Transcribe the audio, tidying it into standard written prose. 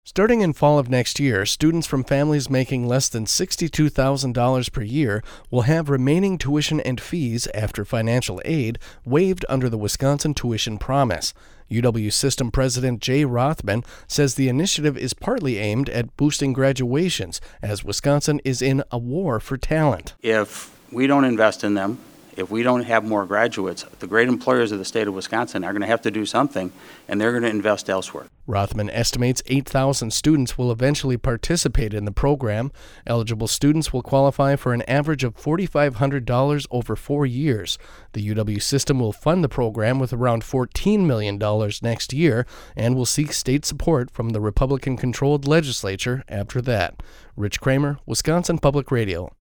Starting in fall of next year, students from families making less than $62,000 per year will have remaining tuition and fees after financial aid waived under the Wisconsin Tuition Promise. UW System President Jay Rothman says the initiative is partly aimed at boosting graduations, as Wisconsin is in a war for talent. If we don't invest in them, if we don't have more graduates, the great employers of the state of Wisconsin are going to have to do something, and they're going to invest elsewhere. Rothman estimates 8,000 students will eventually participate in the program. Eligible students will qualify for an average of $4,500 over 4 years. The UW system will fund the program with around $14 million next year and will seek state support from the Republican-controlled legislature after that. Rich Kramer, Wisconsin Public Radio.